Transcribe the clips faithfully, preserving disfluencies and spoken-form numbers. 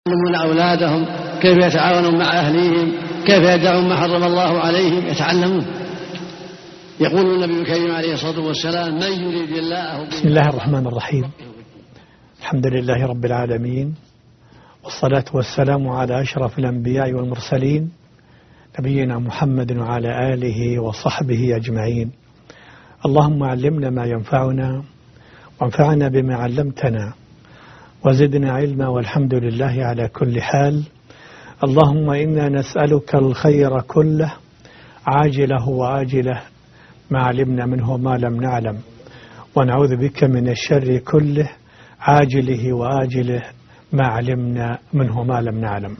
يعلمون أولادهم كيف يتعاونون مع أهليهم، كيف يدعون ما حرم الله عليهم، يتعلمون. يقول النبي الكريم عليه الصلاة والسلام: من يريد الله. بسم الله الرحمن الرحيم. الحمد لله رب العالمين، والصلاة والسلام على أشرف الأنبياء والمرسلين نبينا محمد وعلى آله وصحبه أجمعين. اللهم علمنا ما ينفعنا وانفعنا بما علمتنا وزدنا علما، والحمد لله على كل حال. اللهم إنا نسألك الخير كله عاجله وآجله ما علمنا منه ما لم نعلم، ونعوذ بك من الشر كله عاجله وآجله ما علمنا منه ما لم نعلم.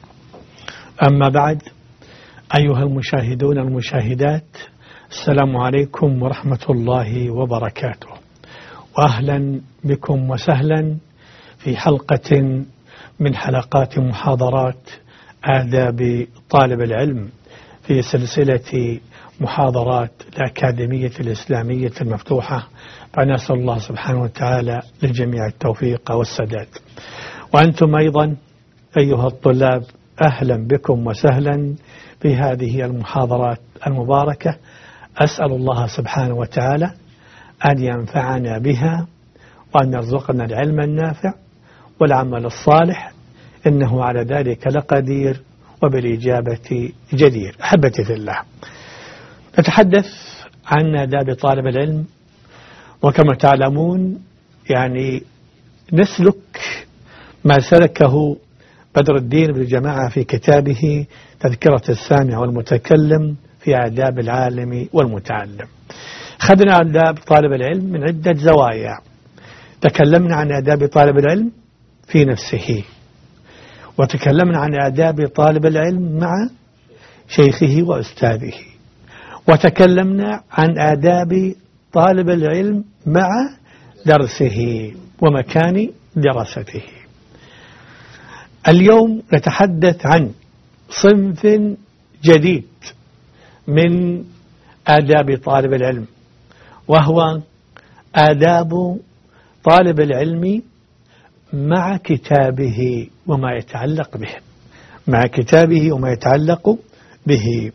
أما بعد، أيها المشاهدون المشاهدات، السلام عليكم ورحمة الله وبركاته، وأهلا بكم وسهلا في حلقة من حلقات محاضرات آداب طالب العلم في سلسلة محاضرات الأكاديمية الإسلامية المفتوحة، فنسأل الله سبحانه وتعالى للجميع التوفيق والسداد. وأنتم أيضا أيها الطلاب أهلا بكم وسهلا في هذه المحاضرات المباركة. أسأل الله سبحانه وتعالى أن ينفعنا بها وأن يرزقنا العلم النافع والعمل الصالح، إنه على ذلك لقدير وبالإجابة جدير. أحبتي في الله، نتحدث عن آداب طالب العلم، وكما تعلمون يعني نسلك ما سلكه بدر الدين بن جماعة في كتابه تذكرة السامع والمتكلم في آداب العالم والمتعلم. أخذنا آداب طالب العلم من عدة زوايا. تكلمنا عن آداب طالب العلم في نفسه، وتكلمنا عن آداب طالب العلم مع شيخه وأستاذه، وتكلمنا عن آداب طالب العلم مع درسه ومكان دراسته. اليوم نتحدث عن صنف جديد من آداب طالب العلم، وهو آداب طالب العلم مع كتابه وما يتعلق به مع كتابه وما يتعلق به.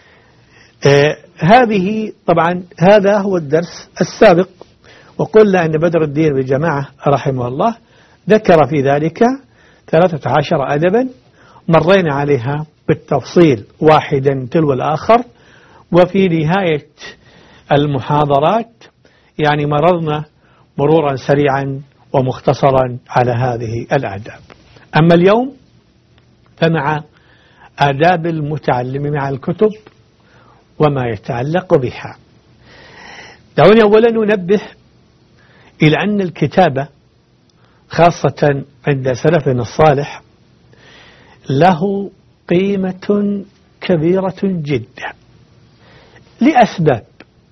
آه هذه طبعا هذا هو الدرس السابق، وقلنا أن بدر الدين بجماعة رحمه الله ذكر في ذلك ثلاثة عشر أدبا، مرينا عليها بالتفصيل واحدا تلو الآخر، وفي نهاية المحاضرات يعني مررنا مرورا سريعا ومختصرا على هذه الآداب. أما اليوم فمع آداب المتعلم مع الكتب وما يتعلق بها. دعوني أولا ننبه إلى أن الكتابة خاصة عند سلفنا الصالح له قيمة كبيرة جدا لأسباب.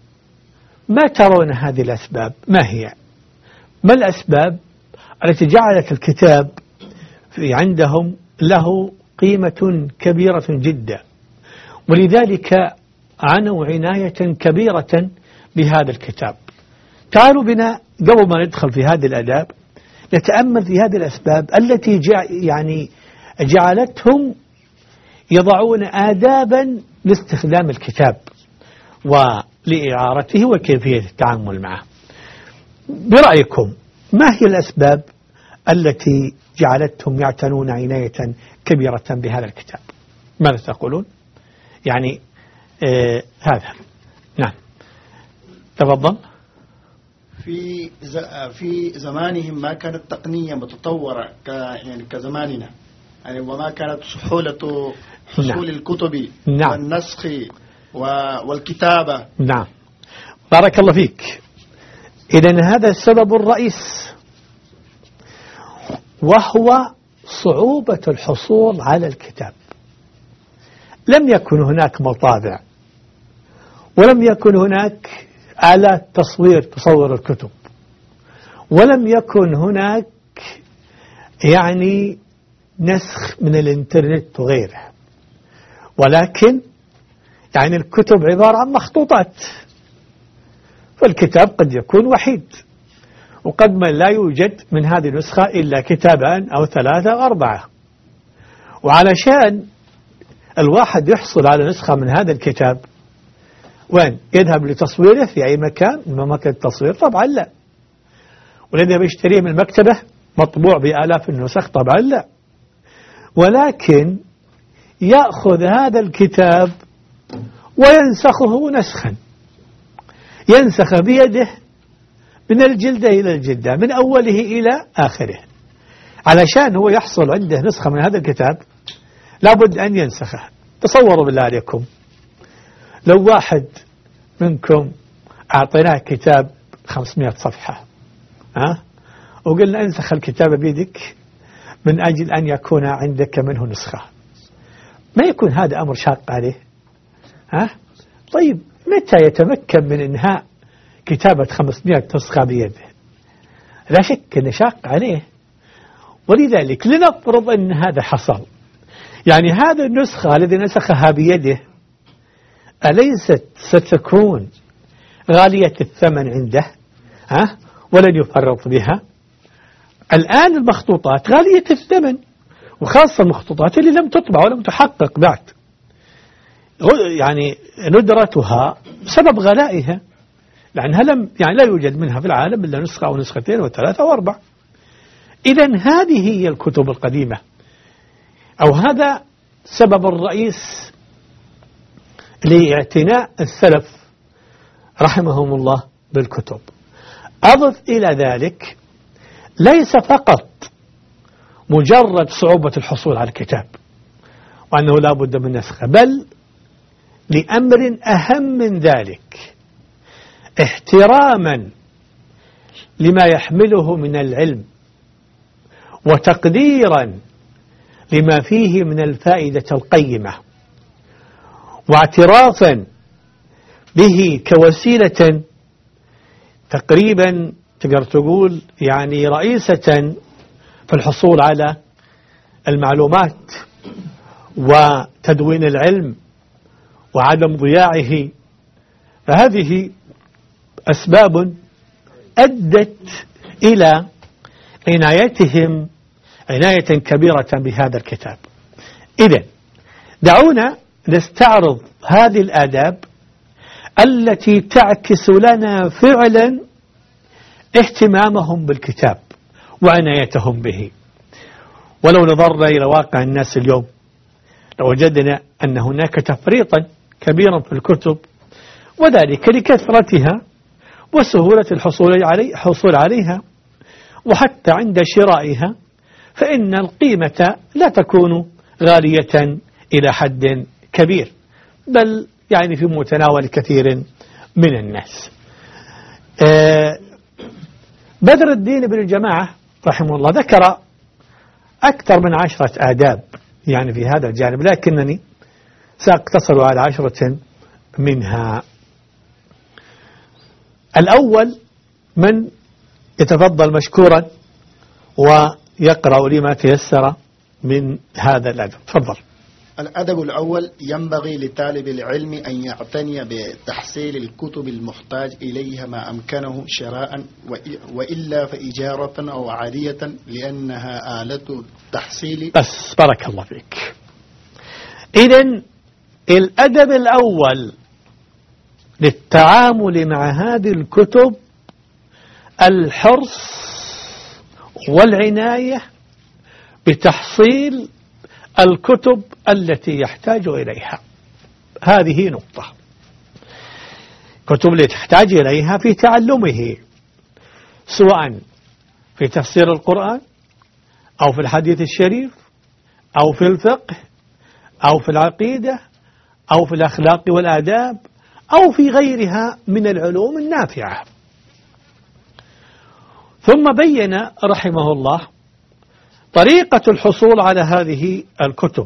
ما ترون هذه الأسباب؟ ما هي؟ ما الأسباب التي جعلت الكتاب في عندهم له قيمة كبيرة جدا، ولذلك عنوا عناية كبيرة بهذا الكتاب؟ تعالوا بنا قبل ما ندخل في هذه الآداب نتأمل في هذه الأسباب التي جع يعني جعلتهم يضعون آدابا لاستخدام الكتاب ولإعارته وكيفية التعامل معه. برأيكم ما هي الأسباب التي جعلتهم يعتنون عناية كبيرة بهذا الكتاب؟ ماذا تقولون؟ يعني آه هذا. نعم، تفضل. في في زمانهم ما كانت تقنية متطورة ك يعني كزماننا، يعني وما كانت سهولة حصول نعم. الكتب نعم. والنسخ والكتابة. نعم، بارك الله فيك. إذن هذا السبب الرئيس، وهو صعوبة الحصول على الكتاب. لم يكن هناك مطابع، ولم يكن هناك آلات تصوير تصور الكتب، ولم يكن هناك يعني نسخ من الإنترنت وغيره، ولكن يعني الكتب عبارة عن مخطوطات، فالكتاب قد يكون وحيد، وقد ما لا يوجد من هذه النسخة إلا كتابان أو ثلاثة أو أربعة، وعلشان الواحد يحصل على نسخة من هذا الكتاب وين؟ يذهب لتصويره في أي مكان من أماكن التصوير؟ طبعا لا. ولن يشتريه من المكتبة مطبوع بآلاف النسخ؟ طبعا لا. ولكن يأخذ هذا الكتاب وينسخه نسخا، ينسخ بيده من الجلدة إلى الجلدة، من أوله إلى آخره. علشان هو يحصل عنده نسخة من هذا الكتاب لابد أن ينسخه. تصوروا بالله عليكم لو واحد منكم أعطيناه كتاب خمسمائة صفحة ها وقلنا انسخ الكتاب بيدك من أجل أن يكون عندك منه نسخة، ما يكون هذا أمر شاق عليه؟ ها؟ طيب متى يتمكن من إنهاء كتابة خمسمائة نسخة بيده؟ لا شك أنه شاق عليه. ولذلك لنفرض أن هذا حصل، يعني هذه النسخة الذي نسخها بيده أليست ستكون غالية الثمن عنده؟ ها؟ ولن يفرط بها. الآن المخطوطات غالية الثمن، وخاصة المخطوطات اللي لم تطبع ولم تحقق بعد، يعني ندرتها بسبب غلائها، لأنها لم يعني لا يوجد منها في العالم إلا نسخة أو نسختين وثلاثة وأربع. إذن هذه هي الكتب القديمة، أو هذا سبب الرئيس لاعتناء السلف رحمهم الله بالكتب. أضف إلى ذلك ليس فقط مجرد صعوبة الحصول على الكتاب وأنه لا بد من نسخه، بل لأمر أهم من ذلك، احتراما لما يحمله من العلم وتقديرا لما فيه من الفائدة القيمة، واعترافا به كوسيلة تقريبا تقدر تقول يعني رئيسة في الحصول على المعلومات وتدوين العلم وعدم ضياعه. فهذه أسباب أدت إلى عنايتهم عناية كبيرة بهذا الكتاب. إذن دعونا نستعرض هذه الآداب التي تعكس لنا فعلا اهتمامهم بالكتاب وعنايتهم به. ولو نظرنا إلى واقع الناس اليوم لوجدنا أن هناك تفريطا كبيرا في الكتب، وذلك لكثرتها وسهولة الحصول علي حصول عليها، وحتى عند شرائها فإن القيمة لا تكون غالية إلى حد كبير، بل يعني في متناول كثير من الناس. آه بدر الدين بن الجماعة رحمه الله ذكر أكثر من عشرة آداب يعني في هذا الجانب، لكنني سأقتصر على عشرة منها. الأول من يتفضل مشكورا ويقرأ لما تيسر من هذا الأدب. تفضل. الأدب الأول: ينبغي لطالب العلم أن يعتني بتحصيل الكتب المحتاج إليها ما أمكنه شراء، وإلا فإجارة أو عارية، لأنها آلة تحصيل. بس بارك الله فيك. إذن الأدب الأول للتعامل مع هذه الكتب الحرص والعناية بتحصيل الكتب التي يحتاج إليها. هذه نقطة. كتب التي تحتاج إليها في تعلمه، سواء في تفسير القرآن أو في الحديث الشريف أو في الفقه أو في العقيدة أو في الأخلاق والآداب أو في غيرها من العلوم النافعة. ثم بين رحمه الله طريقة الحصول على هذه الكتب،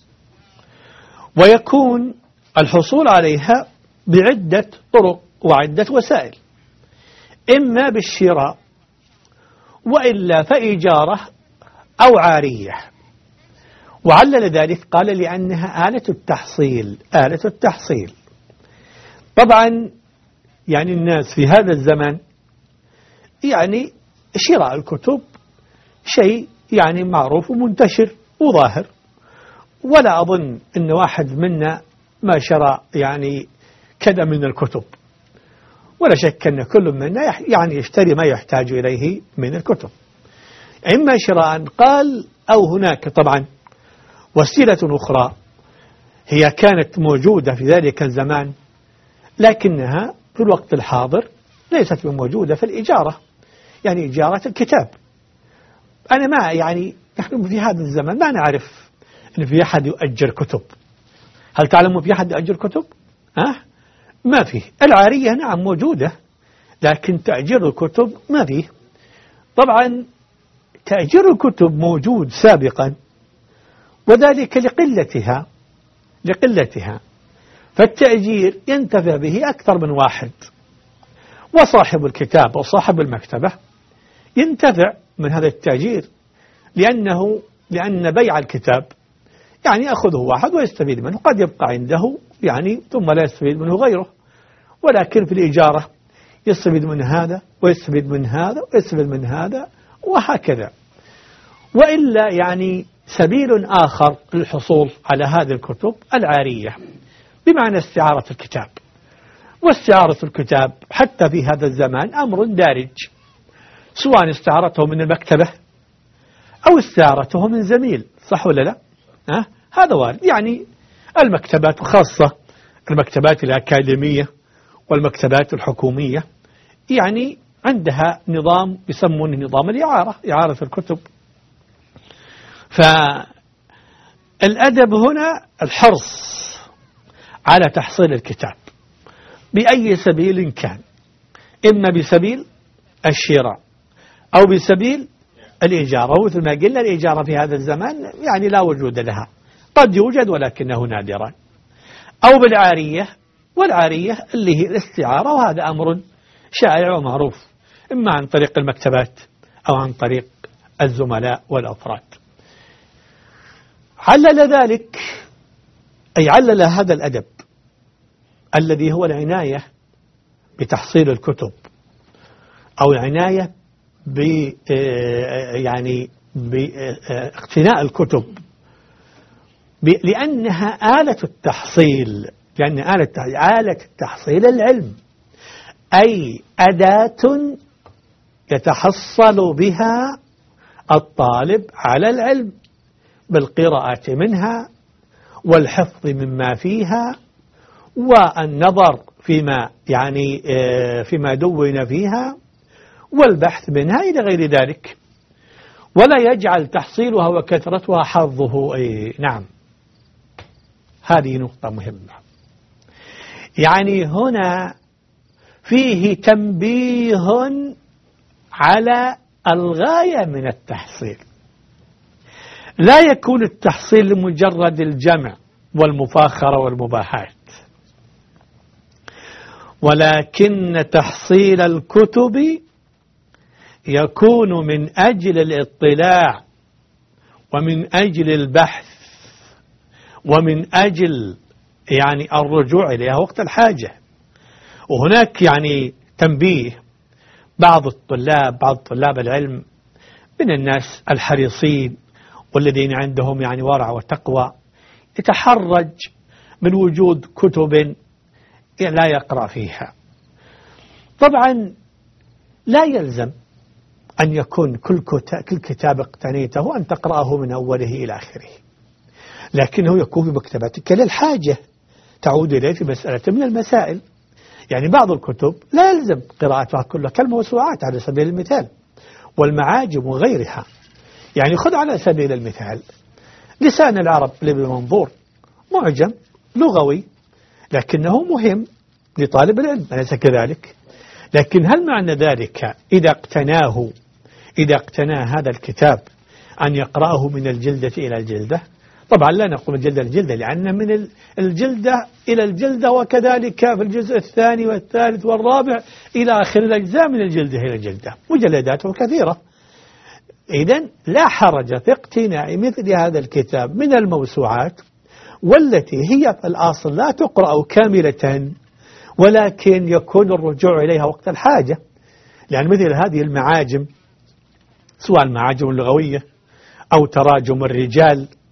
ويكون الحصول عليها بعدة طرق وعدة وسائل، إما بالشراء وإلا فإجارة أو عارية. وعلل ذلك قال لأنها آلة التحصيل. آلة التحصيل طبعا يعني الناس في هذا الزمن يعني شراء الكتب شيء يعني معروف ومنتشر وظاهر، ولا أظن أن واحد منا ما شرى يعني كذا من الكتب، ولا شك أن كل منا يعني يشتري ما يحتاج إليه من الكتب، إما شراء قال أو هناك طبعا وسيلة أخرى هي كانت موجودة في ذلك الزمان لكنها في الوقت الحاضر ليست موجودة في الإجارة، يعني إجارة الكتاب. أنا ما يعني نحن في هذا الزمن ما نعرف أن في أحد يؤجر كتب. هل تعلموا في أحد يؤجر كتب؟ ها؟ ما فيه. العارية نعم موجودة لكن تأجير الكتب ما فيه. طبعا تأجير الكتب موجود سابقا وذلك لقلتها لقلتها فالتأجير ينتفع به أكثر من واحد، وصاحب الكتاب وصاحب المكتبة ينتفع من هذا التأجير لأنه لأن بيع الكتاب يعني يأخذه واحد ويستفيد منه، قد يبقى عنده يعني ثم لا يستفيد منه غيره، ولكن في الإجارة يستفيد من هذا ويستفيد من هذا ويستفيد من هذا وهكذا. وإلا يعني سبيل آخر للحصول على هذه الكتب العارية بمعنى استعارة الكتاب، واستعارة الكتاب حتى في هذا الزمان أمر دارج، سواء استعارته من المكتبة أو استعارته من زميل، صح ولا لا؟ أه؟ هذا وارد. يعني المكتبات خاصة المكتبات الأكاديمية والمكتبات الحكومية يعني عندها نظام يسمونه نظام الإعارة، إعارة الكتب. فالأدب هنا الحرص على تحصيل الكتاب بأي سبيل كان، إما بسبيل الشراء أو بسبيل الإجارة. ومثل ما قلنا الإجارة في هذا الزمان يعني لا وجود لها، قد يوجد ولكنه نادرا، أو بالعارية، والعارية اللي هي الاستعارة، وهذا أمر شائع ومعروف إما عن طريق المكتبات أو عن طريق الزملاء والأفراد. علل ذلك أي علل هذا الأدب الذي هو العناية بتحصيل الكتب أو العناية ب يعني باقتناء الكتب لأنها آلة التحصيل، لأن آلة آلة التحصيل العلم، أي أداة يتحصل بها الطالب على العلم بالقراءة منها والحفظ مما فيها والنظر فيما يعني فيما دون فيها والبحث منها إلى غير ذلك، ولا يجعل تحصيلها وكثرتها حظه. أي نعم، هذه نقطة مهمة. يعني هنا فيه تنبيه على الغاية من التحصيل، لا يكون التحصيل لمجرد الجمع والمفاخرة والمباحات، ولكن تحصيل الكتب يكون من أجل الاطلاع ومن أجل البحث ومن أجل يعني الرجوع إليها وقت الحاجة. وهناك يعني تنبيه بعض الطلاب بعض طلاب العلم من الناس الحريصين والذين عندهم يعني ورع وتقوى يتحرج من وجود كتب لا يقرأ فيها. طبعا لا يلزم أن يكون كل كتاب اقتنيته أن تقرأه من أوله إلى آخره، لكنه يكون في مكتبتك للحاجة تعود إليه في مسألة من المسائل. يعني بعض الكتب لا يلزم قراءتها كلها كالموسوعات على سبيل المثال والمعاجم وغيرها. يعني خذ على سبيل المثال لسان العرب لابن منظور، معجم لغوي لكنه مهم لطالب العلم، أليس كذلك؟ لكن هل معنى ذلك إذا اقتناه إذا اقتنى هذا الكتاب أن يقرأه من الجلدة إلى الجلدة؟ طبعا لا نقول الجلدة الجلدة، لأن من الجلدة إلى الجلدة، وكذلك في الجزء الثاني والثالث والرابع إلى آخر الأجزاء من الجلدة إلى الجلدة، مجلداته كثيرة. إذن لا حرج في اقتناء مثل هذا الكتاب من الموسوعات، والتي هي في الأصل لا تقرأ كاملة ولكن يكون الرجوع إليها وقت الحاجة. لأن مثل هذه المعاجم سواء المعاجم اللغوية أو تراجم الرجال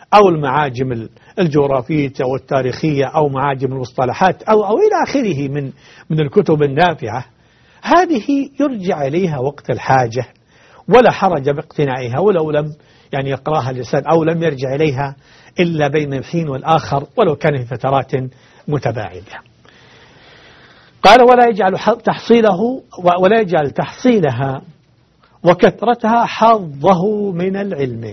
أو المعاجم الجغرافية أو التاريخية أو معاجم المصطلحات أو أو إلى آخره من من الكتب النافعة، هذه يرجع إليها وقت الحاجة ولا حرج باقتنائها، ولو لم يعني يقرأها الإنسان أو لم يرجع إليها إلا بين الحين والآخر ولو كان في فترات متباعدة. قال ولا يجعل تحصيله ولا يجعل تحصيلها وكثرتها حظه من العلم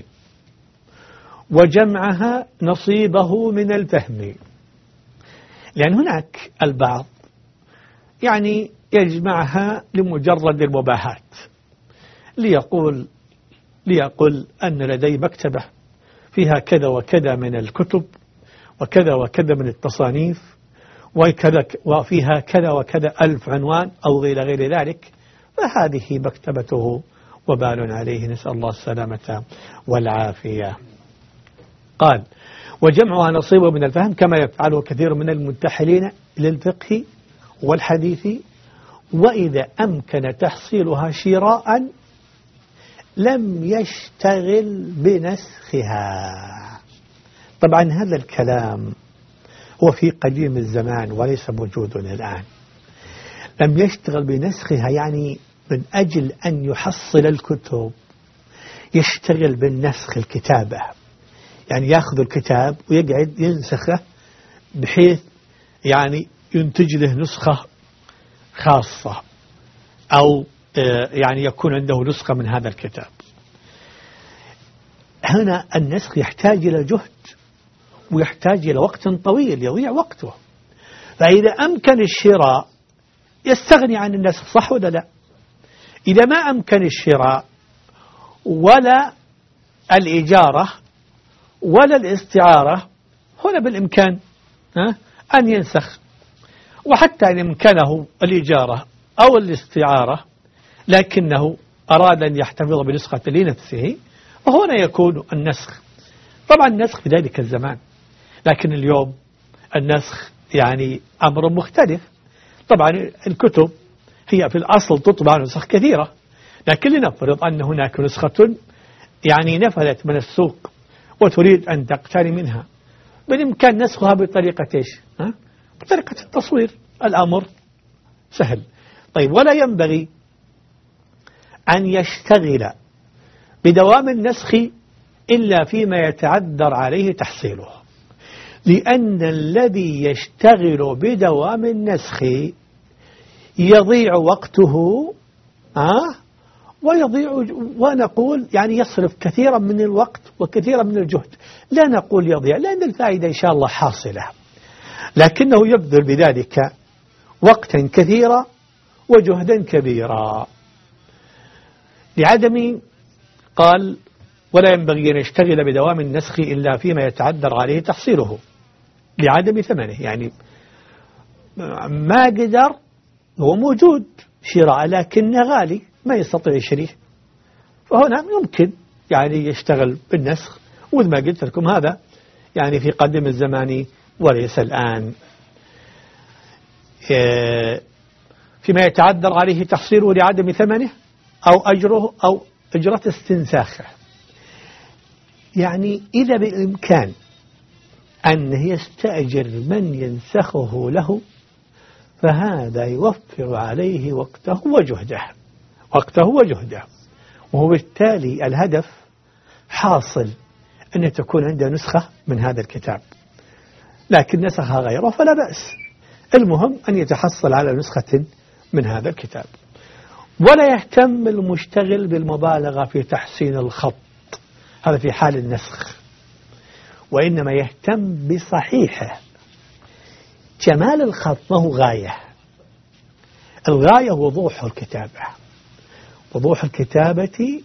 وجمعها نصيبه من الفهم، لأن هناك البعض يعني يجمعها لمجرد المباهات، ليقول ليقول أن لدي مكتبة فيها كذا وكذا من الكتب وكذا وكذا من التصانيف وكذا وفيها كذا وكذا ألف عنوان أو غير غير ذلك، فهذه مكتبته وبال عليه، نسأل الله السلامة والعافية. قال وجمعها نصيبه من الفهم كما يفعله كثير من المنتحلين للفقه والحديث، وإذا أمكن تحصيلها شراء لم يشتغل بنسخها. طبعا هذا الكلام هو في قديم الزمان وليس موجودنا الآن. لم يشتغل بنسخها يعني من أجل أن يحصل الكتب يشتغل بالنسخ، الكتابة، يعني يأخذ الكتاب ويقعد ينسخه بحيث يعني ينتج له نسخة خاصة أو يعني يكون عنده نسخة من هذا الكتاب. هنا النسخ يحتاج إلى جهد ويحتاج إلى وقت طويل يضيع وقته، فإذا أمكن الشراء يستغني عن النسخ، صح ولا لا؟ إذا ما أمكن الشراء ولا الإجارة ولا الاستعارة، هنا بالإمكان أن ينسخ، وحتى إن أمكنه الإجارة أو الاستعارة لكنه أراد أن يحتفظ بنسخة لنفسه، وهنا يكون النسخ. طبعا النسخ في ذلك الزمان، لكن اليوم النسخ يعني أمر مختلف. طبعا الكتب هي في الأصل تطبع نسخ كثيرة، لكن لنفرض أن هناك نسخة يعني نفذت من السوق وتريد أن تقتني منها، بالإمكان نسخها بطريقة إيش؟ ها؟ بطريقة التصوير، الأمر سهل. طيب ولا ينبغي أن يشتغل بدوام النسخ إلا فيما يتعذر عليه تحصيله، لأن الذي يشتغل بدوام النسخ يضيع وقته آه ويضيع، ونقول يعني يصرف كثيرا من الوقت وكثيرا من الجهد. لا نقول يضيع لأن الفائدة إن شاء الله حاصلة، لكنه يبذل بذلك وقتا كثيرا وجهدا كبيرا لعدم، قال ولا ينبغي أن يشتغل بدوام النسخ إلا فيما يتعذر عليه تحصيله لعدم ثمنه، يعني ما قدر، هو موجود شراء لكنه غالي ما يستطيع يشتريه، فهنا يمكن يعني يشتغل بالنسخ. وإذ ما قلت لكم هذا يعني في قدم الزمان وليس الآن. فيما يتعذر عليه تحصيله لعدم ثمنه أو أجره أو أجرة استنساخه، يعني إذا بالإمكان أن يستأجر من ينسخه له فهذا يوفر عليه وقته وجهده وقته وجهده وهو بالتالي الهدف حاصل أن تكون عنده نسخة من هذا الكتاب، لكن نسخها غيره فلا بأس، المهم أن يتحصل على نسخة من هذا الكتاب. ولا يهتم المشتغل بالمبالغة في تحسين الخط، هذا في حال النسخ، وإنما يهتم بصحيحه. جمال الخط ما هو غاية، الغاية وضوح الكتابة، وضوح الكتابة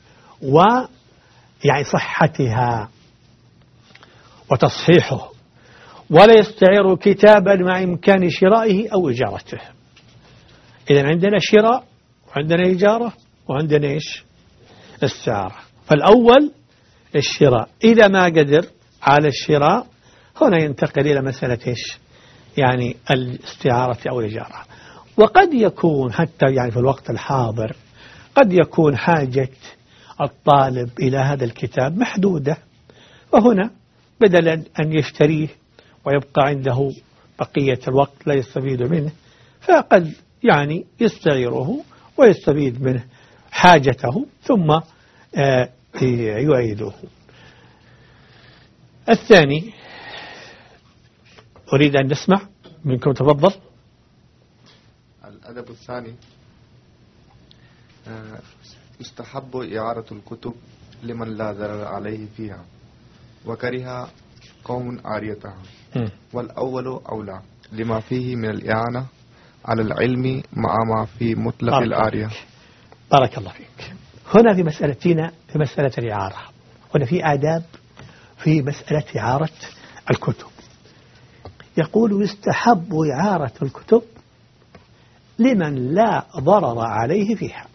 ويعني صحتها وتصحيحه. ولا يستعير كتابا مع إمكان شرائه أو إجارته. إذن عندنا شراء وعندنا إجارة وعندنا إيش؟ استعارة. فالأول الشراء، إذا ما قدر على الشراء هنا ينتقل إلى مسألة إيش؟ يعني الاستعارة أو الإجارة. وقد يكون حتى يعني في الوقت الحاضر قد يكون حاجة الطالب إلى هذا الكتاب محدودة، وهنا بدلا أن يشتريه ويبقى عنده بقية الوقت لا يستفيد منه، فقد يعني يستغيره ويستفيد منه حاجته ثم يعيده. الثاني أريد أن نسمع منكم، تفضل. الأدب الثاني يستحب إعارة الكتب لمن لا ضرر عليه فيها وكره قوم عاريتها، والأول أولى لما فيه من الإعانة على العلم مع ما في مطلق العارية. بارك الله فيك. هنا في مسألتنا في مسألة الإعارة، هنا في آداب في مسألة إعارة الكتب. يقول يستحب إعارة الكتب لمن لا ضرر عليه فيها.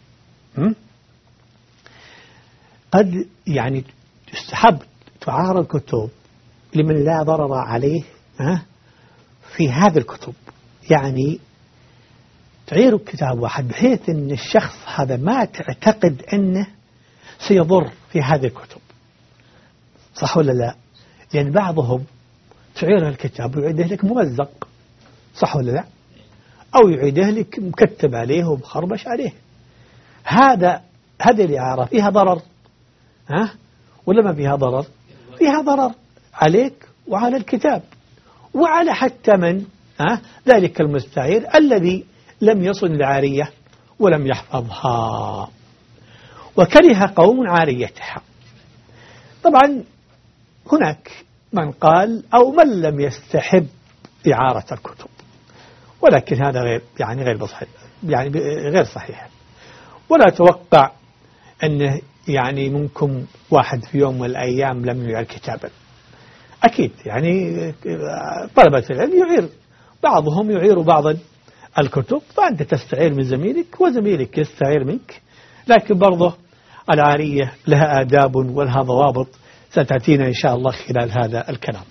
قد يعني يستحب تعار الكتب لمن لا ضرر عليه في هذه الكتب، يعني تعير كتاب واحد بحيث أن الشخص هذا ما تعتقد أنه سيضر في هذه الكتب، صح ولا لا؟ لأن بعضهم تعير الكتاب ويعيده لك ممزق، صح ولا لا؟ أو يعيده لك مكتب عليه ومخربش عليه. هذا هذه الإعارة فيها ضرر، ها؟ ولا ما فيها ضرر؟ فيها ضرر عليك وعلى الكتاب وعلى حتى من ها ذلك المستعير الذي لم يصن العارية ولم يحفظها، وكره قوم عاريتها. طبعا هناك من قال أو من لم يستحب إعارة الكتب، ولكن هذا غير يعني غير صحيح، يعني غير صحيح. ولا أتوقع أنه يعني منكم واحد في يوم من الأيام لم يعير كتابا، أكيد يعني طلبة العلم يعير بعضهم يعير بعضا الكتب، فأنت تستعير من زميلك وزميلك يستعير منك، لكن برضه العارية لها آداب ولها ضوابط ستأتينا إن شاء الله خلال هذا الكلام.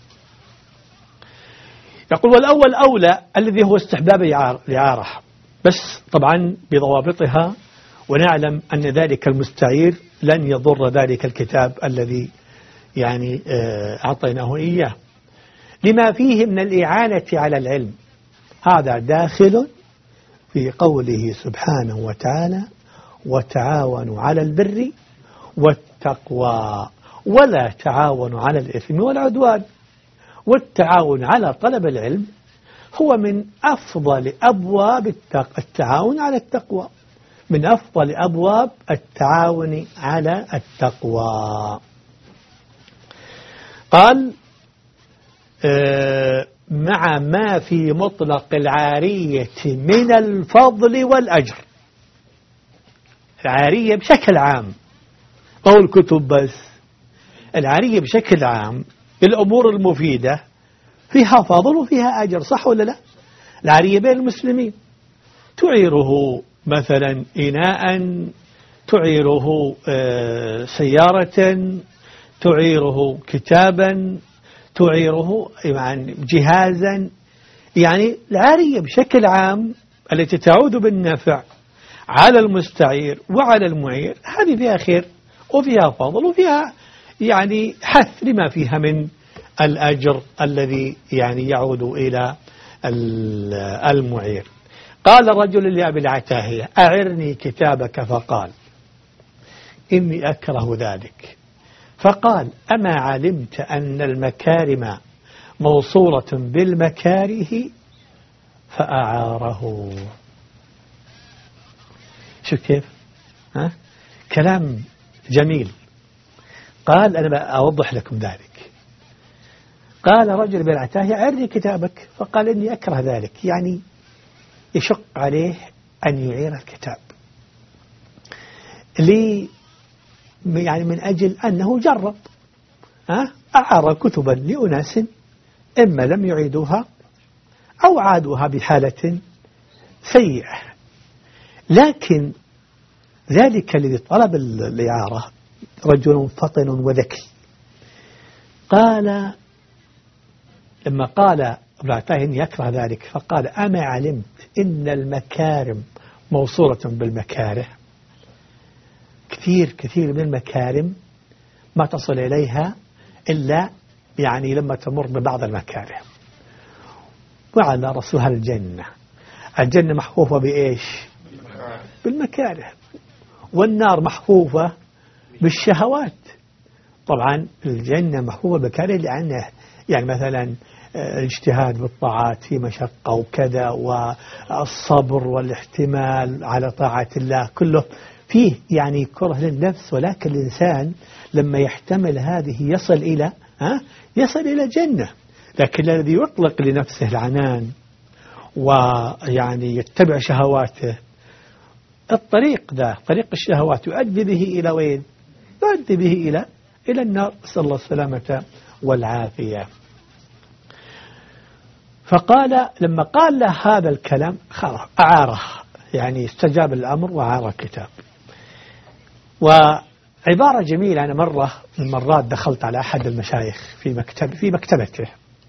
يقول والأول أولى الذي هو استحباب الإعارة، بس طبعا بضوابطها، ونعلم أن ذلك المستعير لن يضر ذلك الكتاب الذي يعني أعطيناه إياه لما فيه من الإعانة على العلم. هذا داخل في قوله سبحانه وتعالى وتعاونوا على البر والتقوى ولا تعاونوا على الإثم والعدوان. والتعاون على طلب العلم هو من أفضل أبواب التعاون على التقوى، من أفضل أبواب التعاون على التقوى. قال آه مع ما في مطلق العارية من الفضل والأجر. العارية بشكل عام أو الكتب بس، العارية بشكل عام الأمور المفيدة فيها فضل وفيها أجر، صح ولا لا؟ العارية بين المسلمين تعيره مثلا إناء، تعيره آه سيارة، تعيره كتابا، تعيره يعني جهازا. يعني العارية بشكل عام التي تعود بالنفع على المستعير وعلى المعير هذه فيها خير وفيها فضل وفيها يعني حث لما فيها من الأجر الذي يعني يعود إلى المعير. قال رجل لأبي العتاهية أعرني كتابك، فقال إني أكره ذلك. فقال أما علمت أن المكارم موصولة بالمكاره؟ فأعاره. شو كيف ها؟ كلام جميل. قال أنا أوضح لكم ذلك. قال رجل بالعتاهية أعرني كتابك، فقال إني أكره ذلك، يعني يشق عليه أن يعير الكتاب لي يعني من أجل أنه جرب ها أعار كتبا لأناس إما لم يعيدوها أو عادوها بحالة سيئة. لكن ذلك الذي طلب الإعارة رجل فطن وذكي. قال لما قال ابن عتاهية يكره ذلك، فقال أما علمت إن المكارم موصولة بالمكاره؟ كثير كثير من المكارم ما تصل إليها إلا يعني لما تمر ببعض المكاره. وعلى رسولها الجنة، الجنة محفوفة بإيش؟ بالمكاره. والنار محفوفة بالشهوات. طبعا الجنة محفوفة بالمكاره لأنه يعني مثلا الاجتهاد بالطاعات في مشقة وكذا، والصبر والاحتمال على طاعة الله كله فيه يعني كره للنفس، ولكن الإنسان لما يحتمل هذه يصل إلى ها يصل إلى جنة. لكن الذي يطلق لنفسه العنان ويعني يتبع شهواته، الطريق ذا طريق الشهوات يؤدي به إلى وين؟ يؤدي به إلى إلى النار، نسأل الله السلامة والعافية. فقال لما قال له هذا الكلام أعاره، يعني استجاب الأمر وعار الكتاب. وعبارة جميلة، أنا مرة من المرات دخلت على أحد المشايخ في مكتب في مكتبته،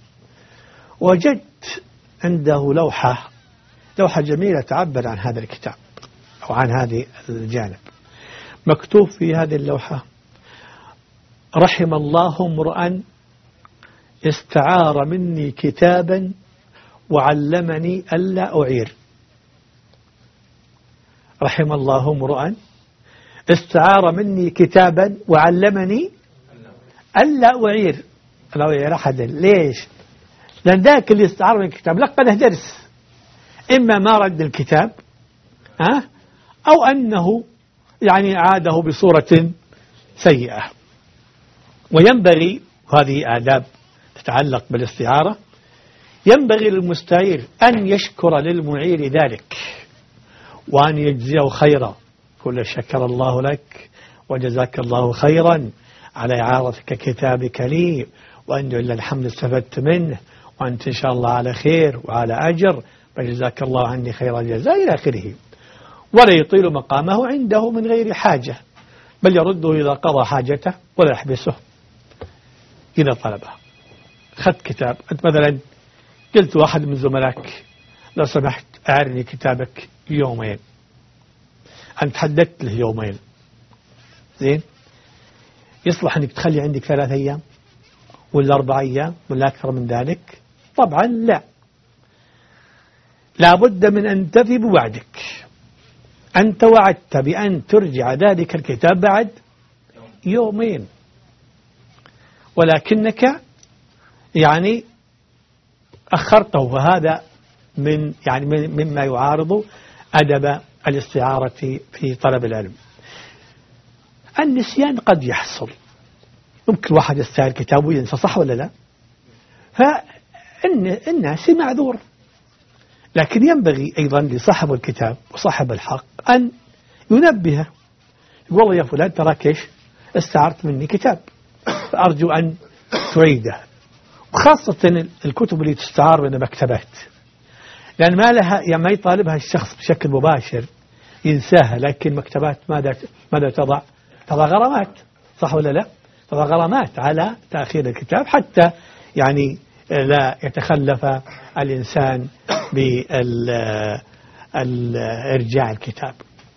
وجدت عنده لوحة لوحة جميلة تعبر عن هذا الكتاب أو عن هذه الجانب. مكتوب في هذه اللوحة: رحم الله امرأ استعار مني كتابا وعلمني ألا أعير. رحم الله امرأ استعار مني كتابا وعلمني ألا أعير. لا أعير أحدا. ليش؟ لأن ذاك اللي استعار من الكتاب لقنه درس، إما ما رد الكتاب ها أو أنه يعني عاده بصورة سيئة. وينبغي، هذه آداب تتعلق بالاستعارة، ينبغي للمستعير أن يشكر للمعير ذلك وأن يجزيه خيرا. كل شكر الله لك وجزاك الله خيرا على إعارتك كتابك لي، وأن لله الحمد استفدت منه، وأنت إن شاء الله على خير وعلى أجر، فجزاك الله عني خير الجزاء إلى آخره. ولا يطيل مقامه عنده من غير حاجة، بل يرده إذا قضى حاجته ولا يحبسه إذا طلبه. خذ كتاب، أنت مثلا قلت واحد من زملائك لو سمحت أعرني كتابك يومين، أنت حددت له يومين، زين؟ يصلح أنك تخلي عندك ثلاث أيام ولا أربع أيام ولا أكثر من ذلك؟ طبعا لا، لا بد من أن تفي بوعدك. أنت وعدت بأن ترجع ذلك الكتاب بعد يومين، ولكنك يعني أخرته، فهذا من يعني مما يعارض أدب الاستعارة في طلب العلم. النسيان قد يحصل، ممكن واحد يستعير كتاب وينسى، صح ولا لا؟ فالناس معذور، لكن ينبغي أيضا لصاحب الكتاب وصاحب الحق أن ينبهه، يقول والله يا فلان تراك إيش استعرت مني كتاب، فأرجو أن تعيده. وخاصة الكتب اللي تستعار من المكتبات، لأن ما لها يعني ما يطالبها الشخص بشكل مباشر ينساها، لكن مكتبات ماذا ماذا تضع؟ تضع غرامات، صح ولا لا؟ تضع غرامات على تأخير الكتاب حتى يعني لا يتخلف الإنسان بإرجاع الكتاب.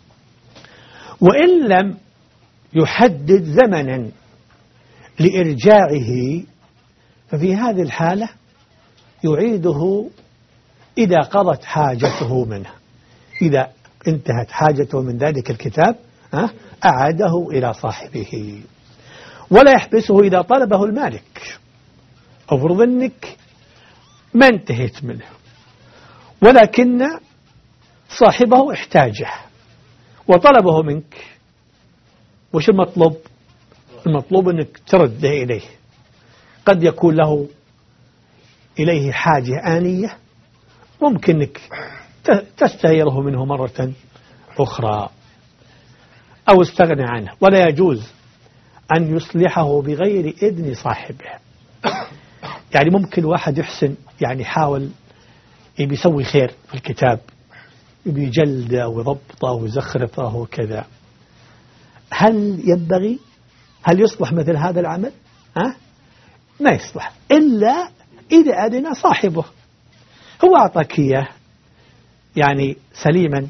وإن لم يحدد زمنا لإرجاعه، ففي هذه الحالة يعيده إذا قضت حاجته منه. إذا انتهت حاجته من ذلك الكتاب أعاده إلى صاحبه، ولا يحبسه إذا طلبه المالك. أفرض أنك ما انتهيت منه ولكن صاحبه احتاجه وطلبه منك، وش المطلوب؟ المطلوب أنك ترده إليه. قد يكون له إليه حاجة آنية، ممكن أنك تستعيره منه مرة أخرى أو استغنى عنه، ولا يجوز أن يصلحه بغير إذن صاحبه. يعني ممكن واحد يحسن، يعني حاول يبي يسوي خير في الكتاب، يبي يجلده ويضبطه ويزخرفه وكذا، هل ينبغي هل يصلح مثل هذا العمل؟ ها؟ ما يصلح إلا إذا أذن صاحبه. هو أعطاك إياه يعني سليما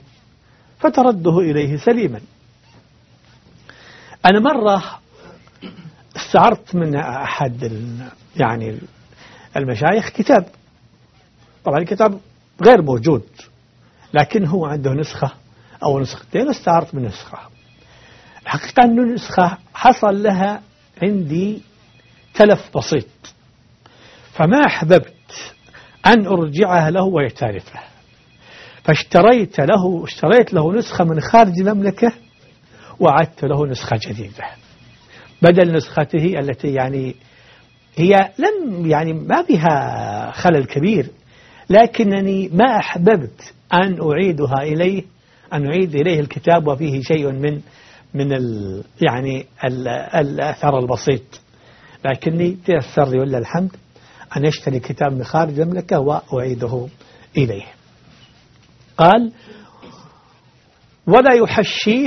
فترده إليه سليما. أنا مرة استعرت من أحد يعني المشايخ كتاب، طبعا الكتاب غير موجود لكن هو عنده نسخة أو نسختين، استعرت من نسخة. الحقيقة أن النسخة حصل لها عندي تلف بسيط، فما أحببت أن أرجعها له ويتالفه، فاشتريت له اشتريت له نسخة من خارج المملكة وعدت له نسخة جديدة بدل نسخته التي يعني هي لم يعني ما بها خلل كبير، لكنني ما أحببت أن أعيدها إليه أن أعيد إليه الكتاب وفيه شيء من من ال يعني ال الأثر البسيط، لكني تيسر لي ولله الحمد أن أشتري كتاب من خارج المملكة وأعيده إليه. قال ولا يحشيه،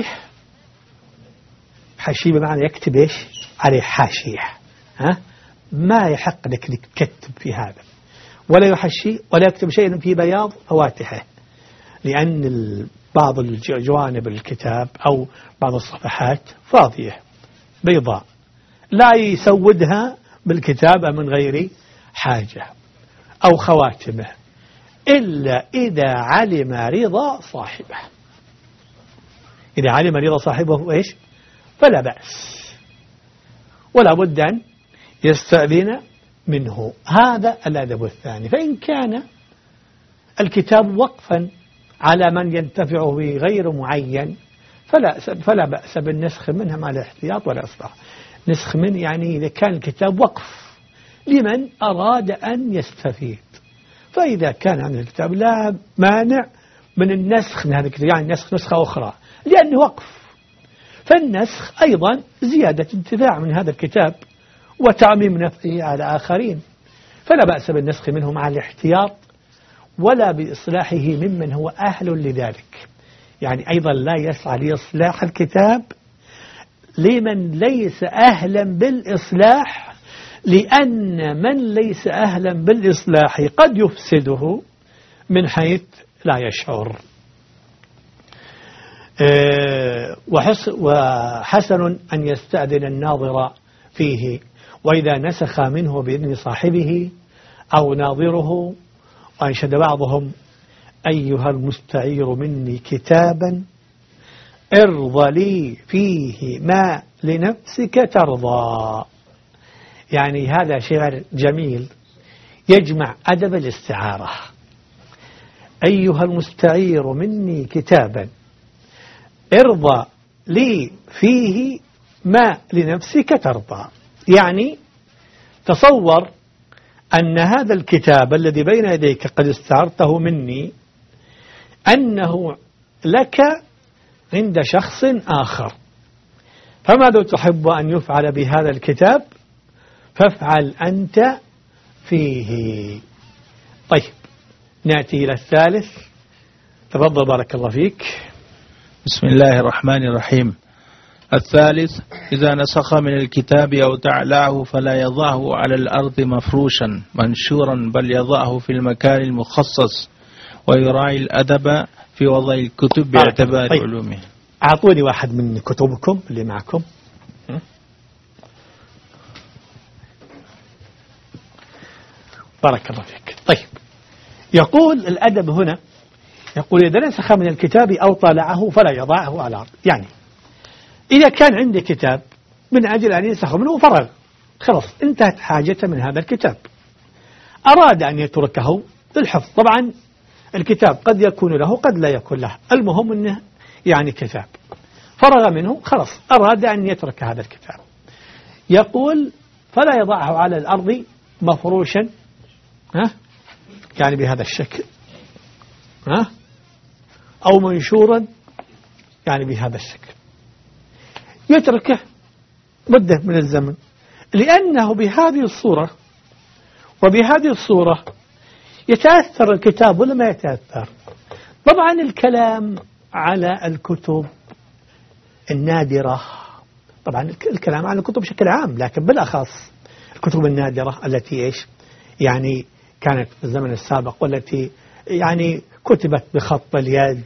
حشيه بمعنى يكتب إيش عليه حاشية، ها ما يحق لك تكتب في هذا، ولا يحشيه ولا يكتب شيء في بياض فواتحه، لأن بعض الجوانب الكتاب أو بعض الصفحات فاضية بيضاء لا يسودها بالكتابة من غير حاجة أو خواتمه إلا إذا علم رضا صاحبه. إذا علم رضا صاحبه إيش فلا بأس، ولا بد أن يستأذن منه. هذا الأدب الثاني. فإن كان الكتاب وقفا على من ينتفع به غير معين فلا فلا بأس بالنسخ منها مع الاحتياط ولا إصلاح. نسخ من يعني إذا كان الكتاب وقف لمن أراد أن يستفيد، فإذا كان عن الكتاب لا مانع من النسخ من هذا الكتاب، يعني نسخ نسخة أخرى لأنه وقف، فالنسخ أيضا زيادة انتفاع من هذا الكتاب وتعميم نفعه على آخرين، فلا بأس بالنسخ منه مع الاحتياط ولا بإصلاحه ممن هو أهل لذلك. يعني أيضا لا يسعى لإصلاح الكتاب لمن ليس أهلا بالإصلاح، لأن من ليس أهلا بالإصلاح قد يفسده من حيث لا يشعر. وحسن أن يستأذن الناظر فيه، وإذا نسخ منه بإذن صاحبه أو ناظره. وأنشد بعضهم أيها المستعير مني كتابا ارضى لي فيه ما لنفسك ترضى. يعني هذا شعر جميل يجمع أدب الاستعارة. أيها المستعير مني كتابا ارضى لي فيه ما لنفسك ترضى. يعني تصور أن هذا الكتاب الذي بين يديك قد استعرته مني أنه لك عند شخص آخر، فماذا تحب أن يفعل بهذا الكتاب؟ فافعل أنت فيه. طيب نأتي إلى الثالث. تفضل بارك الله فيك. بسم الله الرحمن الرحيم. الثالث إذا نسخ من الكتاب أو تعلاه فلا يضعه على الأرض مفروشا منشورا، بل يضعه في المكان المخصص ويراعي الأدب في وضع الكتب باعتبار طيب. علومه. أعطوني واحد من كتبكم اللي معكم. بارك الله فيك. طيب يقول الأدب هنا، يقول إذا نسخ من الكتاب أو طالعه فلا يضعه على الأرض. يعني إذا كان عندي كتاب من أجل أن ينسخ منه فرغ، خلاص انتهت حاجته من هذا الكتاب، أراد أن يتركه للحفظ. طبعا الكتاب قد يكون له قد لا يكون له، المهم أنه يعني كتاب فرغ منه، خلاص أراد أن يترك هذا الكتاب. يقول فلا يضعه على الأرض مفروشا، ها يعني بهذا الشكل، ها أو منشورا يعني بهذا الشكل، يتركه مدة من الزمن، لأنه بهذه الصورة وبهذه الصورة يتأثر الكتاب ولا ما يتأثر. طبعا الكلام على الكتب النادرة، طبعا الكلام على الكتب بشكل عام، لكن بالأخص الكتب النادرة التي إيش يعني كانت في الزمن السابق والتي يعني كتبت بخط اليد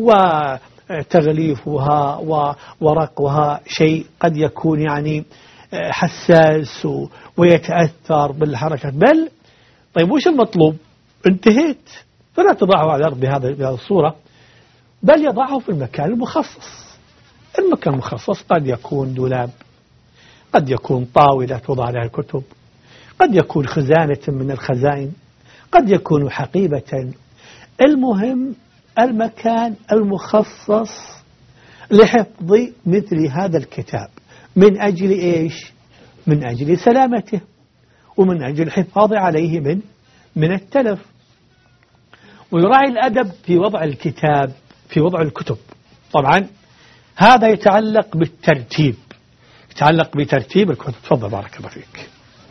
وتغليفها وورقها شيء قد يكون يعني حساس ويتأثر بالحركات. بل طيب وش المطلوب؟ انتهيت، فلا تضعه على الأرض بهذه الصورة، بل يضعه في المكان المخصص. المكان المخصص قد يكون دولاب، قد يكون طاولة توضع عليها الكتب، قد يكون خزانة من الخزائن، قد يكون حقيبة. المهم المكان المخصص لحفظ مثل هذا الكتاب. من أجل إيش؟ من أجل سلامته، ومن أجل الحفاظ عليه من من التلف. ويراعي الأدب في وضع الكتاب، في وضع الكتب. طبعا هذا يتعلق بالترتيب، يتعلق بترتيب الكتب. تفضل بارك الله فيك.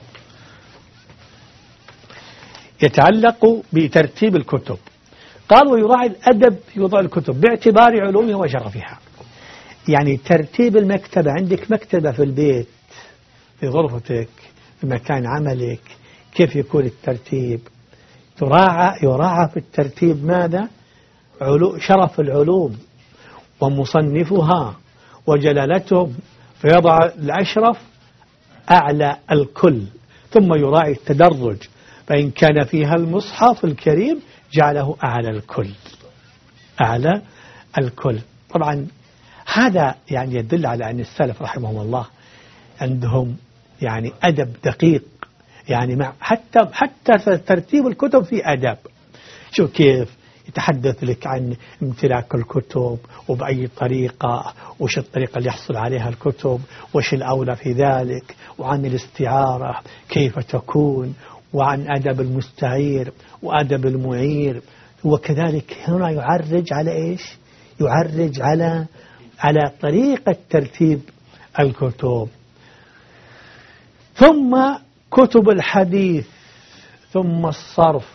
يتعلق بترتيب الكتب. قال ويراعي الأدب في وضع الكتب باعتبار علومها وشرفها. يعني ترتيب المكتبة، عندك مكتبة في البيت، في غرفتك، في مكان عملك، كيف يكون الترتيب؟ يراعى يراعى في الترتيب ماذا؟ علو شرف العلوم ومصنفها وجلالتهم، فيضع الأشرف أعلى الكل، ثم يراعي التدرج، فإن كان فيها المصحف الكريم جعله أعلى الكل، أعلى الكل. طبعا هذا يعني يدل على أن السلف رحمهم الله عندهم يعني أدب دقيق، يعني مع حتى حتى ترتيب الكتب في أدب. شو كيف يتحدث لك عن امتلاك الكتب وبأي طريقة، وش الطريقة اللي يحصل عليها الكتب، وش الأولى في ذلك، وعن الاستعارة كيف تكون، وعن أدب المستعير وأدب المعير. وكذلك هنا يعرج على إيش؟ يعرج على على طريقة ترتيب الكتب. ثم كتب الحديث، ثم الصرف،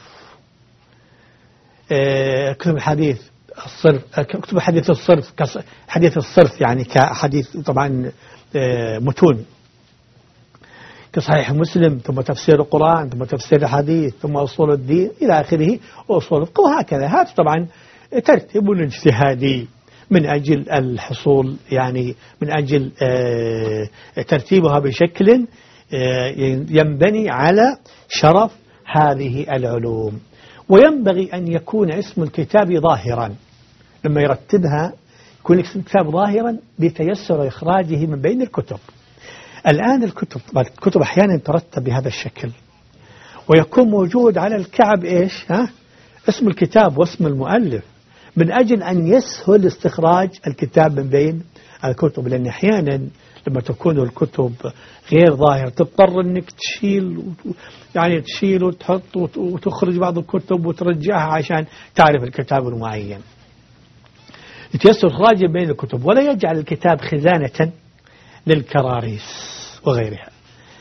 كتب الحديث الصرف، كتب حديث الصرف، حديث الصرف يعني كحديث طبعا متون كصحيح مسلم، ثم تفسير القرآن، ثم تفسير الحديث، ثم أصول الدين إلى آخره، وأصول الفقه، وهكذا. هذا طبعا ترتيب اجتهادي من أجل الحصول، يعني من أجل ترتيبها بشكل ينبني على شرف هذه العلوم. وينبغي أن يكون اسم الكتاب ظاهرا، لما يرتبها يكون اسم الكتاب ظاهرا بتيسر إخراجه من بين الكتب. الآن الكتب الكتب أحيانا ترتب بهذا الشكل، ويكون موجود على الكعب إيش ها اسم الكتاب واسم المؤلف، من أجل أن يسهل استخراج الكتاب من بين الكتب. لأن أحيانا لما تكون الكتب غير ظاهرة تضطر أنك تشيل، يعني تشيل وتحط وتخرج بعض الكتب وترجعها عشان تعرف الكتاب المعين. يتيسر إخراجه بين الكتب، ولا يجعل الكتاب خزانة للكراريس وغيرها.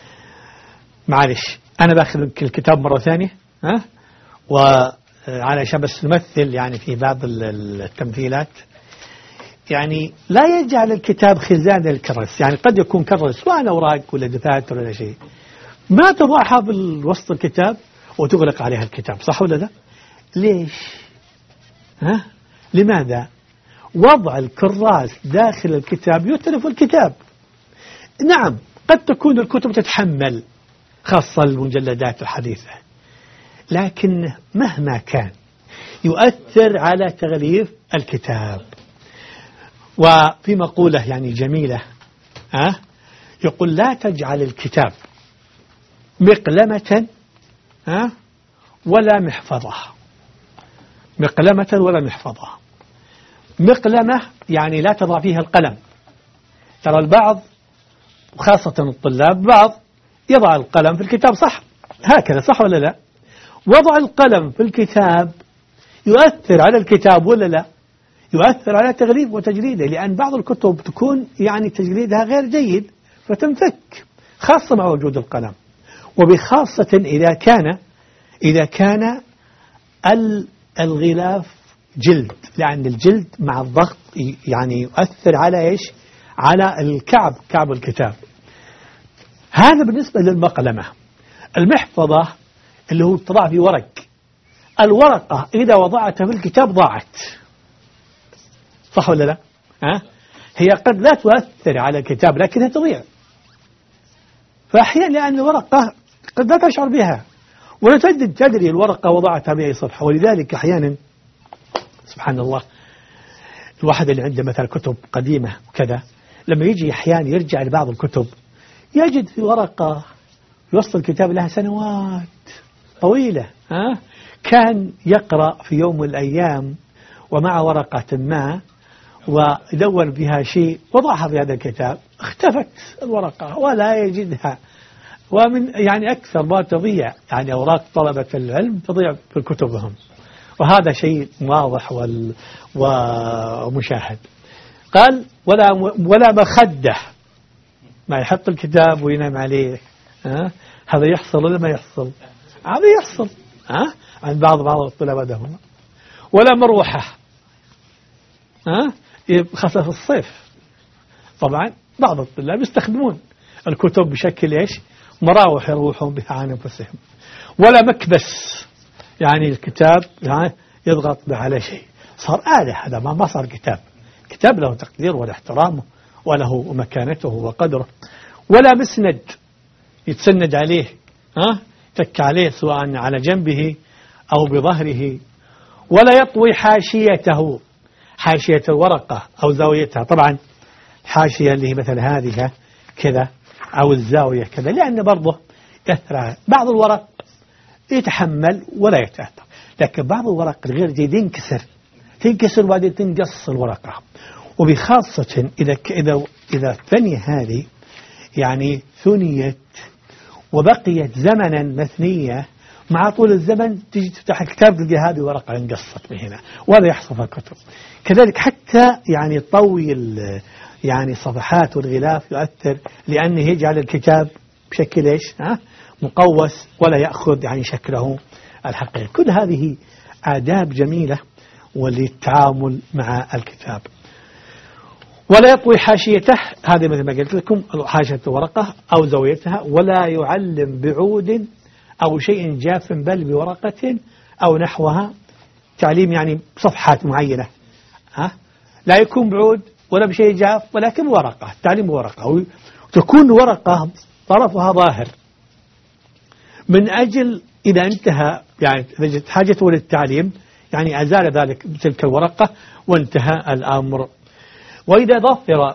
معلش أنا باخذ الكتاب مرة ثانية ها وعلشان بس نمثل يعني في بعض التمثيلات. يعني لا يجعل الكتاب خزانة للكراريس، يعني قد يكون كرس سواء أوراق ولا دفاتر ولا شيء، ما تضعها بالوسط الكتاب وتغلق عليها الكتاب، صح ولا لا؟ ليش؟ ها؟ لماذا؟ وضع الكراس داخل الكتاب يتلف الكتاب. نعم قد تكون الكتب تتحمل، خاصة المجلدات الحديثة، لكن مهما كان يؤثر على تغليف الكتاب. وفي مقولة يعني جميلة أه؟ يقول لا تجعل الكتاب مقلمة أه؟ ولا محفظة. مقلمة ولا محفظة. مقلمة يعني لا تضع فيها القلم. ترى البعض وخاصة الطلاب بعض يضع القلم في الكتاب، صح هكذا صح ولا لا؟ وضع القلم في الكتاب يؤثر على الكتاب ولا لا؟ يؤثر على تغليف وتجريده، لأن بعض الكتب تكون يعني تجريدها غير جيد فتنفك، خاصة مع وجود القلم، وبخاصة إذا كان إذا كان الغلاف جلد، لأن الجلد مع الضغط يعني يؤثر على إيش؟ على الكعب، كعب الكتاب. هذا بالنسبة للمقلمة. المحفظة اللي هو تضع في ورق، الورقة إذا وضعتها في الكتاب ضاعت، صح ولا لا؟ ها؟ هي قد لا تؤثر على الكتاب لكنها تضيع. فأحيانا لأن الورقة قد لا تشعر بها ولا تجد تدري الورقة وضعتها بأي صفحة. ولذلك أحيانا سبحان الله الواحد اللي عنده مثلا كتب قديمة وكذا لما يجي أحيانا يرجع لبعض الكتب يجد في ورقة في وسط الكتاب لها سنوات طويلة ها؟ كان يقرأ في يوم من الأيام ومع ورقة ما ودور بها شيء وضعها في هذا الكتاب اختفت الورقة ولا يجدها. ومن يعني أكثر ما تضيع يعني أوراق طلبة العلم تضيع في كتبهم وهذا شيء واضح وال ومشاهد. قال ولا ولا مخدة ما يحط الكتاب وينام عليه ها؟ هذا يحصل ولا ما يحصل؟ هذا يحصل ها؟ عند بعض بعض الطلبة دهم. ولا مروحة ها؟ خاصة في الصيف طبعا بعض الطلاب يستخدمون الكتب بشكل إيش مراوح يروحون بها عن أنفسهم. ولا مكبس يعني الكتاب يعني يضغط به على شيء صار آلة هذا ما صار كتاب. كتاب له تقدير وله احترامه وله مكانته وقدره. ولا مسند يتسند عليه ها تك عليه سواء على جنبه أو بظهره. ولا يطوي حاشيته حاشية الورقة أو زاويتها. طبعا حاشية اللي هي مثل هذه كذا أو الزاوية كذا لأن برضه يأثر. بعض الورق يتحمل ولا يتأثر لكن بعض الورق الغير جيد ينكسر تنكسر وبعدين تنقص الورقة. وبخاصة إذا إذا إذا الثانية هذه يعني ثنيت وبقيت زمنا مثنية مع طول الزمن تجي تفتح الكتاب تلقى هذه ورقة انقصت من هنا وهذا يحصل في الكتب. كذلك حتى يعني طوي يعني صفحات والغلاف يؤثر لأنه يجعل الكتاب بشكل إيش ها مقوس ولا يأخذ يعني شكله الحقيقي. كل هذه آداب جميلة وللتعامل مع الكتاب. ولا يطوي حاشيته هذه مثل ما قلت لكم حاشية ورقة أو زاويتها. ولا يعلم بعود أو شيء جاف بل بورقة أو نحوها. تعليم يعني صفحات معينة ها لا يكون بعود ولا بشيء جاف ولكن ورقة تعليم ورقة وتكون ورقة طرفها ظاهر من أجل إذا انتهى يعني إذا حاجته للتعليم يعني أزال ذلك تلك الورقة وانتهى الأمر. وإذا ظفر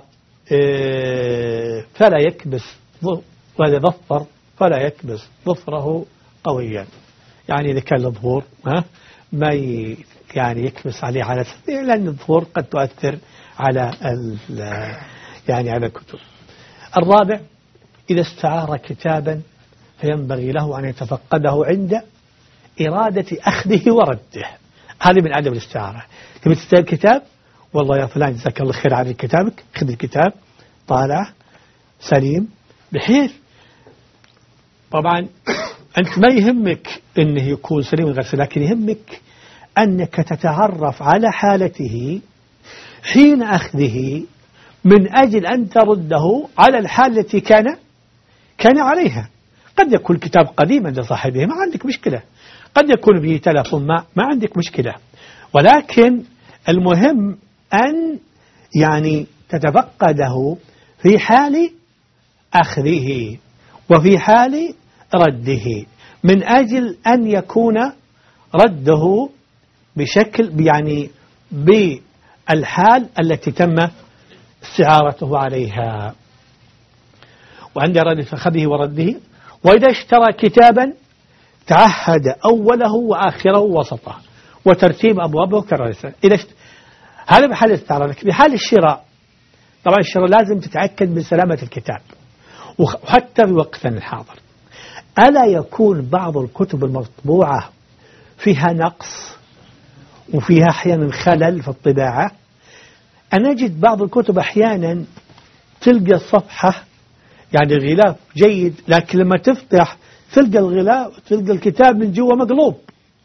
فلا يكبس وإذا ظفر فلا يكبس ظفره قويا يعني إذا كان الظهور ما يعني يكبس عليه على لأن الظهور قد تؤثر على يعني على الكتب. الرابع إذا استعار كتابا فينبغي له أن يتفقده عند إرادة أخذه ورده. هذه من أدب الاستعارة. تبي تستعير كتاب والله يا فلان جزاك الله خير على كتابك خذ الكتاب طالع سليم بحيث طبعا أنت ما يهمك أنه يكون سليم غير سليم لكن يهمك أنك تتعرف على حالته حين أخذه من أجل أن ترده على الحال التي كان كان عليها. قد يكون الكتاب قديما لصاحبه ما عندك مشكلة قد يكون به تلف ما ما عندك مشكلة ولكن المهم أن يعني تتفقده في حال أخذه وفي حال رده من أجل أن يكون رده بشكل يعني بالحال التي تم استعارته عليها. وعند إرادة أخذه ورده. وإذا اشترى كتابا تعهد أوله وآخره ووسطه وترتيب أبوابه كالرئيسة. إذا اشت... هذا بحال الاستعارة. بحال الشراء طبعا الشراء لازم تتأكد من سلامة الكتاب وحتى في وقتنا الحاضر ألا يكون بعض الكتب المطبوعة فيها نقص وفيها أحيانا خلل في الطباعة. أنا أجد بعض الكتب أحيانا تلقى الصفحة يعني الغلاف جيد لكن لما تفتح تلقى الغلاف تلقى الكتاب من جوا مقلوب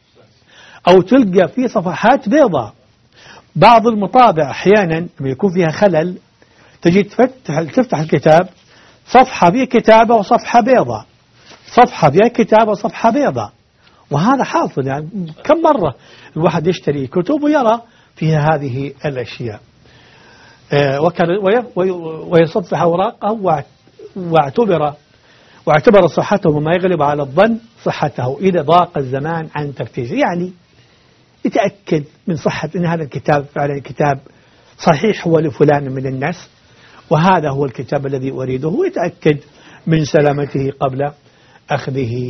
أو تلقى فيه صفحات بيضاء. بعض المطابع أحيانا لما يكون فيها خلل تجي تفتح تفتح الكتاب صفحة فيها كتابة وصفحة بيضاء صفحة فيها كتابة وصفحة بيضاء وهذا حاصل يعني كم مرة الواحد يشتري كتب ويرى فيها هذه الأشياء. ويصفح أوراقه واعتبر واعتبر صحته ما يغلب على الظن صحته إذا ضاق الزمان عن تفتيشه، يعني يتأكد من صحة أن هذا الكتاب فعلا كتاب صحيح هو لفلان من الناس وهذا هو الكتاب الذي أريده، ويتأكد من سلامته قبل أخذه.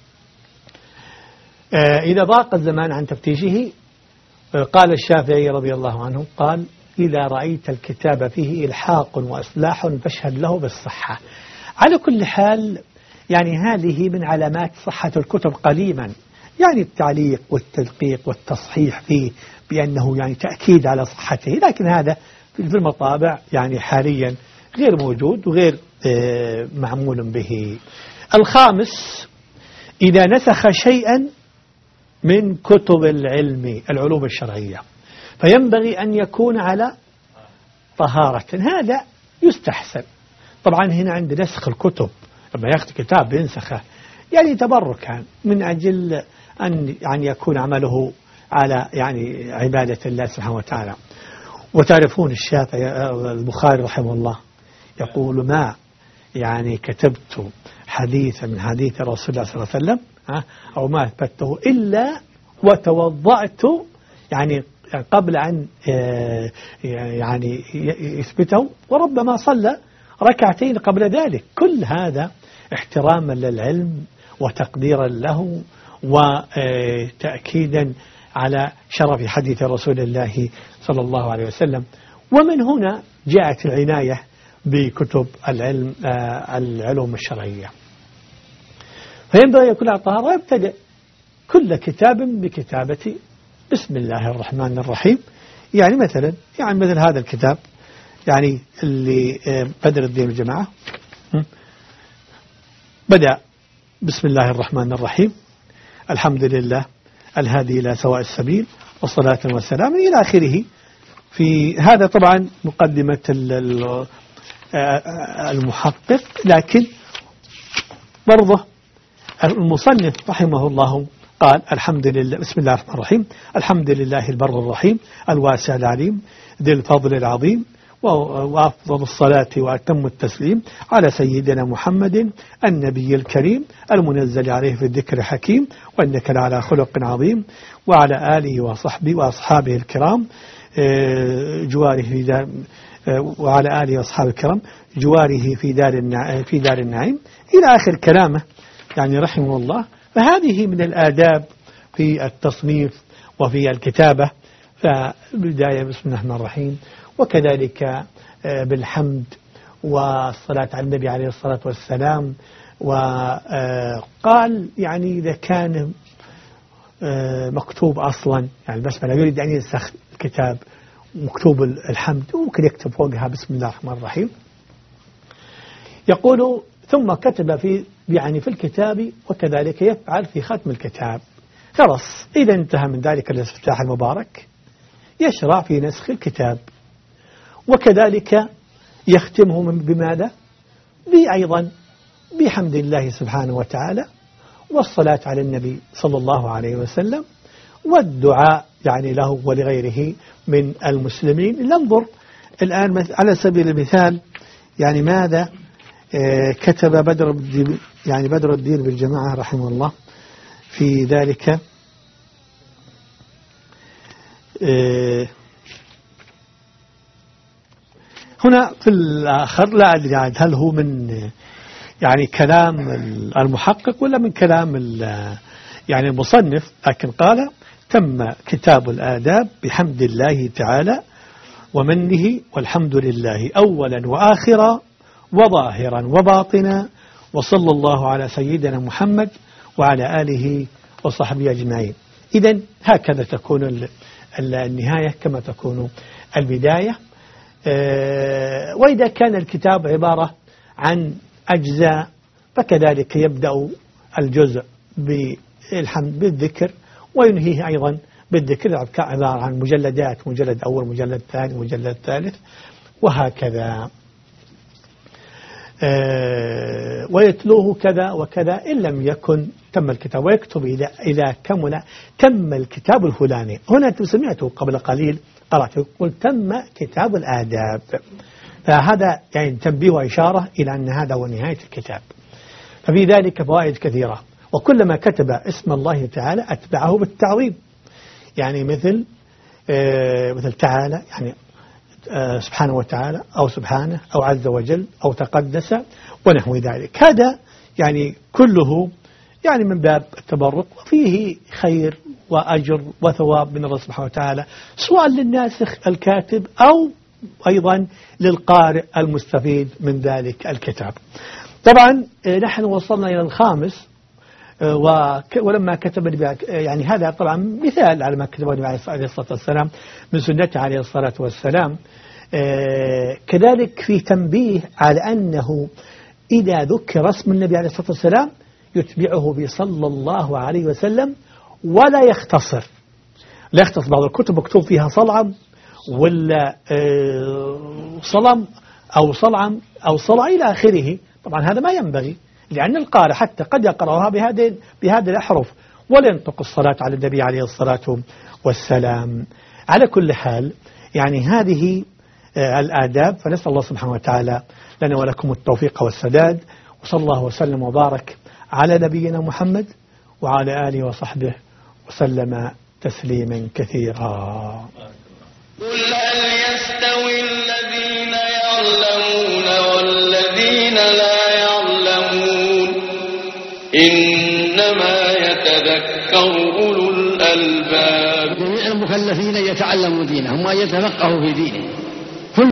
إذا ضاق الزمان عن تفتيشه قال الشافعي رضي الله عنه قال إذا رأيت الكتاب فيه إلحاق وإصلاح فاشهد له بالصحة. على كل حال يعني هذه من علامات صحة الكتب قديما، يعني التعليق والتدقيق والتصحيح فيه بأنه يعني تأكيد على صحته، لكن هذا في المطابع يعني حاليا غير موجود وغير معمول به. الخامس إذا نسخ شيئا من كتب العلم العلوم الشرعية فينبغي أن يكون على طهارة، هذا يستحسن. طبعا هنا عند نسخ الكتب لما يأخذ كتاب ينسخه يعني تبركا من أجل أن يعني يكون عمله على يعني عبادة الله سبحانه وتعالى. وتعرفون الشافعي البخاري رحمه الله يقول ما يعني كتبت حديثا من حديث رسول الله صلى الله عليه وسلم أو ما أثبته إلا وتوضأت يعني قبل أن يعني يثبته، وربما صلى ركعتين قبل ذلك. كل هذا احتراما للعلم وتقديرا له وتأكيدا على شرف حديث رسول الله صلى الله عليه وسلم. ومن هنا جاءت العناية بكتب العلم العلوم الشرعية، فينبغي يكون على طهارة ويبتدأ كل كتاب بكتابة بسم الله الرحمن الرحيم. يعني مثلا يعني مثل هذا الكتاب يعني اللي بدر الدين الجماعة بدأ بسم الله الرحمن الرحيم الحمد لله الهادي إلى سواء السبيل والصلاة والسلام إلى آخره. في هذا طبعا مقدمة المحقق، لكن برضه المصنف رحمه الله قال الحمد لله بسم الله الرحمن الرحيم الحمد لله البر الرحيم الواسع العليم ذي الفضل العظيم وأفضل الصلاة وأتم التسليم على سيدنا محمد النبي الكريم المنزل عليه في الذكر الحكيم وإنك لعلى خلق عظيم وعلى آله وصحبه وأصحابه الكرام جواره في دار وعلى آله وأصحابه الكرام جواره في دار في دار النعيم إلى آخر كلامه يعني رحمه الله. فهذه من الآداب في التصنيف وفي الكتابة. فبداية بسم الله الرحمن الرحيم وكذلك بالحمد والصلاة على النبي عليه الصلاة والسلام. وقال يعني إذا كان مكتوب أصلا يعني البسملة يريد أن ينسخ الكتاب مكتوب الحمد ممكن يكتب فوقها بسم الله الرحمن الرحيم. يقول ثم كتب في يعني في الكتاب وكذلك يفعل في ختم الكتاب. خلاص إذا انتهى من ذلك الاستفتاح المبارك يشرع في نسخ الكتاب، وكذلك يختمه بماذا؟ بأيضا بحمد الله سبحانه وتعالى والصلاة على النبي صلى الله عليه وسلم والدعاء يعني له ولغيره من المسلمين. ننظر الآن على سبيل المثال يعني ماذا كتب بدر الدين يعني بدر الدين بالجماعة رحمه الله في ذلك. هنا في الآخر لا أدري هل هو من يعني كلام المحقق ولا من كلام يعني المصنف، لكن قال تم كتاب الآداب بحمد الله تعالى ومنه والحمد لله أولا وآخرا وظاهرا وباطنا وصلى الله على سيدنا محمد وعلى آله وصحبه أجمعين. إذن هكذا تكون النهاية كما تكون البداية. وإذا كان الكتاب عبارة عن أجزاء فكذلك يبدأ الجزء بالحمد بالذكر وينهيه أيضا بالذكر، عبارة عن مجلدات مجلد أول مجلد ثاني مجلد ثالث وهكذا. ويتلوه كذا وكذا إن لم يكن تم الكتاب، ويكتب إذا إذا كمل تم الكتاب الفلاني. هنا أنتم سمعتوا قبل قليل قرأت يقول تم كتاب الآداب، فهذا يعني تنبيه وإشارة إلى أن هذا هو نهاية الكتاب. ففي ذلك فوائد كثيرة. وكلما كتب اسم الله تعالى أتبعه بالتعظيم، يعني مثل مثل تعالى يعني سبحانه وتعالى أو سبحانه أو عز وجل أو تقدس ونحو ذلك. هذا يعني كله يعني من باب التبرك، وفيه خير وأجر وثواب من الله سبحانه وتعالى، سواء للناسخ الكاتب أو أيضا للقارئ المستفيد من ذلك الكتاب. طبعا نحن وصلنا إلى الخامس، ولما كتب النبي يعني هذا طبعا مثال على ما كتب النبي عليه الصلاة والسلام من سنته عليه الصلاة والسلام. كذلك في تنبيه على أنه إذا ذكر اسم النبي عليه الصلاة والسلام يتبعه بصلى الله عليه وسلم ولا يختصر. لا يختصر، بعض الكتب مكتوب فيها صلعم ولا صلم أو صلعم أو صلع إلى آخره. طبعا هذا ما ينبغي، لأن القارئ حتى قد يقرأها بهذه بهذه الأحرف ولا ينطق الصلاة على النبي عليه الصلاة والسلام. على كل حال يعني هذه الآداب، فنسأل الله سبحانه وتعالى لنا ولكم التوفيق والسداد، وصلى الله وسلم وبارك على نبينا محمد وعلى آله وصحبه وسلم تسليما كثيرا. قل هل يستوي الذين يعلمون والذين لا يعلمون إنما يتذكر أولو الألباب. جميع المكلفين يتعلموا دينهم ويتفقهوا في دينهم،